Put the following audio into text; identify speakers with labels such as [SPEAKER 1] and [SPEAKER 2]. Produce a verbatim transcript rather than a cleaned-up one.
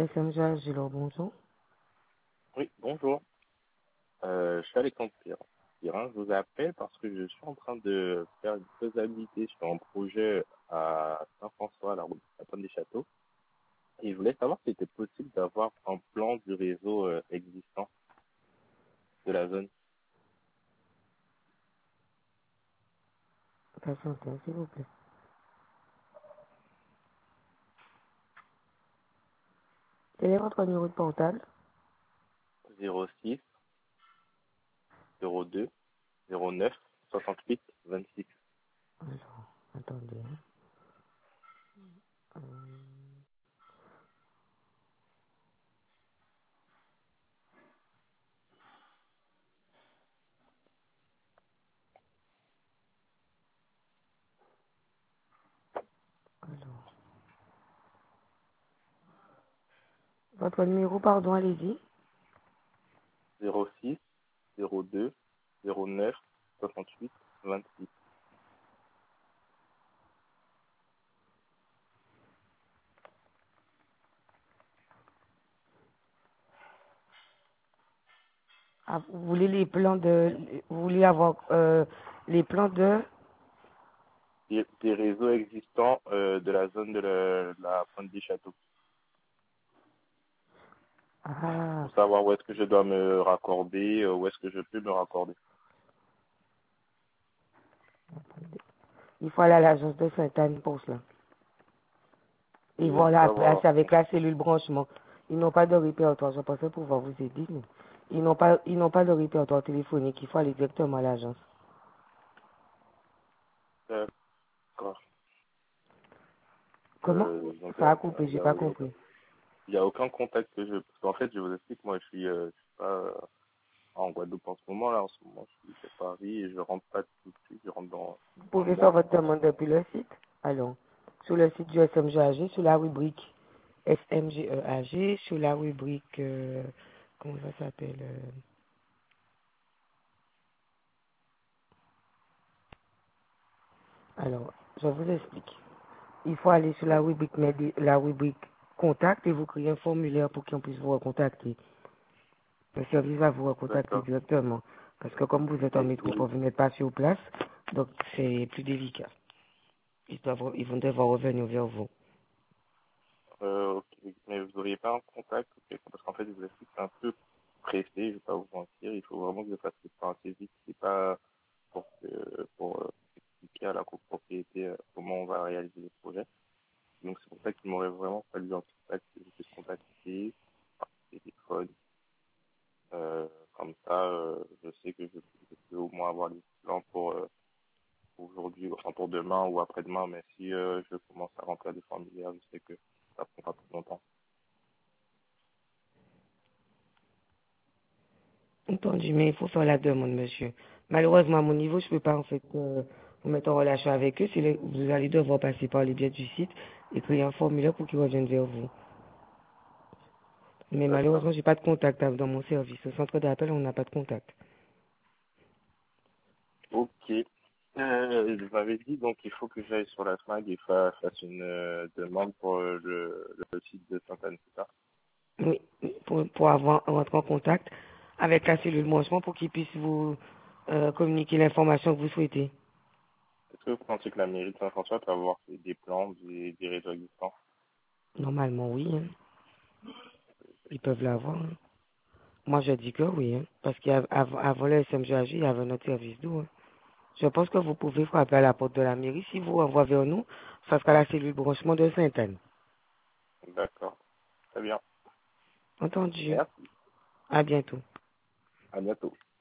[SPEAKER 1] S M G A G, bonjour.
[SPEAKER 2] Oui, bonjour. Euh, je suis Alexandre Pirin. Pirin. Je vous appelle parce que je suis en train de faire une faisabilité sur un projet à Saint-François, à la route de la Pointe des Châteaux. Et je voulais savoir si c'était possible d'avoir un plan du réseau euh, existant de la zone.
[SPEAKER 1] Patientez, s'il vous plaît. Quel est votre numéro de portable?
[SPEAKER 2] zéro six zéro deux zéro neuf soixante-huit vingt-six.
[SPEAKER 1] Alors, attendez. hein. Euh, alors. Votre numéro, pardon, allez-y.
[SPEAKER 2] zéro six zéro deux zéro neuf soixante-huit vingt-six.
[SPEAKER 1] Ah, vous voulez les plans de... Vous voulez avoir euh, les plans de...
[SPEAKER 2] Des, des réseaux existants euh, de la zone de la, de la Pointe des Châteaux.
[SPEAKER 1] Ah,
[SPEAKER 2] Pour savoir où est-ce que je dois me raccorder, euh, où est-ce que je peux me raccorder.
[SPEAKER 1] il faut aller à l'agence de Sainte-Anne pour cela. Et
[SPEAKER 2] Et
[SPEAKER 1] voilà, après,
[SPEAKER 2] savoir,
[SPEAKER 1] c'est avec la cellule branchement. Ils n'ont pas de répertoire. Je pensais pouvoir vous aider, mais ils n'ont pas, ils n'ont pas de répertoire téléphonique. Il faut aller directement à l'agence.
[SPEAKER 2] d'accord.
[SPEAKER 1] Comment?
[SPEAKER 2] Euh, donc,
[SPEAKER 1] Ça
[SPEAKER 2] euh,
[SPEAKER 1] a coupé,
[SPEAKER 2] il
[SPEAKER 1] j'ai
[SPEAKER 2] y
[SPEAKER 1] pas
[SPEAKER 2] a, il y a
[SPEAKER 1] compris.
[SPEAKER 2] aucun, il y a aucun contact que je, parce qu'en fait, je vous explique, moi, je suis, euh, je suis pas euh, en Guadeloupe en ce moment, là, en ce moment, je suis à Paris et je rentre pas tout de suite, je rentre dans
[SPEAKER 1] Vous
[SPEAKER 2] un
[SPEAKER 1] pouvez faire
[SPEAKER 2] mois, je
[SPEAKER 1] votre
[SPEAKER 2] pense.
[SPEAKER 1] demande depuis le site. Alors, sur le site du S M G A G, sur la rubrique S M G E A G, sur la rubrique, euh, comment ça s'appelle euh, Alors, je vous explique. Il faut aller sur la
[SPEAKER 2] Ouais.
[SPEAKER 1] rubrique, médi- la rubrique contact et vous créez un formulaire pour qu'on puisse vous recontacter. Le service va vous recontacter
[SPEAKER 2] D'accord.
[SPEAKER 1] directement. Parce que comme vous êtes en
[SPEAKER 2] Et,
[SPEAKER 1] métropole,
[SPEAKER 2] et,
[SPEAKER 1] vous n'êtes pas sur place, donc c'est plus délicat. Ils, doivent, ils vont devoir revenir vers vous.
[SPEAKER 2] euh, ok, mais vous auriez pas un contact, ok, parce qu'en fait, je vous explique, c'est un peu pressé, je vais pas vous mentir, il faut vraiment que je fasse ça assez vite, c'est pas pour que, pour euh, expliquer à la copropriété euh, comment on va réaliser le projet. Donc c'est pour ça qu'il m'aurait vraiment fallu un contact que je puisse contacter par téléphone. Euh, comme ça, euh, je sais que je, je peux au moins avoir les plans pour euh, aujourd'hui, enfin pour demain ou après-demain, mais si euh, je commence à remplir des formulaires, je sais que ça prendra plus longtemps.
[SPEAKER 1] Entendu, mais il faut faire la demande, monsieur. Malheureusement, à mon niveau, je ne peux pas en fait euh, vous mettre en relation avec eux. C'est le- vous allez devoir passer par les biais du site et créer un formulaire pour qu'ils reviennent vers vous. Mais
[SPEAKER 2] D'accord.
[SPEAKER 1] malheureusement, j'ai pas de contact hein, dans mon service. Au centre d'appel, on n'a pas de contact.
[SPEAKER 2] Ok. Euh, je m'avais dit donc il faut que j'aille sur la SMAG et fa- fasse une euh, demande pour euh, le, le site de Sainte-Anne, c'est ça?
[SPEAKER 1] Oui, pour, pour avoir rentrer en contact avec la cellule branchement pour qu'ils puissent vous euh, communiquer l'information que vous souhaitez.
[SPEAKER 2] Est-ce que vous pensez que la mairie de Saint-François peut avoir des plans des, des réseaux existants?
[SPEAKER 1] Normalement, oui. hein. Ils peuvent l'avoir. hein. Moi, je dis que oui. hein, parce qu'avant le S M G A G, il y avait notre service d'eau. hein. Je pense que vous pouvez frapper à la porte de la mairie. Si vous envoie vers nous, ça sera la cellule branchement de Sainte-Anne.
[SPEAKER 2] D'accord. Très bien.
[SPEAKER 1] Entendu.
[SPEAKER 2] Merci.
[SPEAKER 1] À bientôt.
[SPEAKER 2] À bientôt.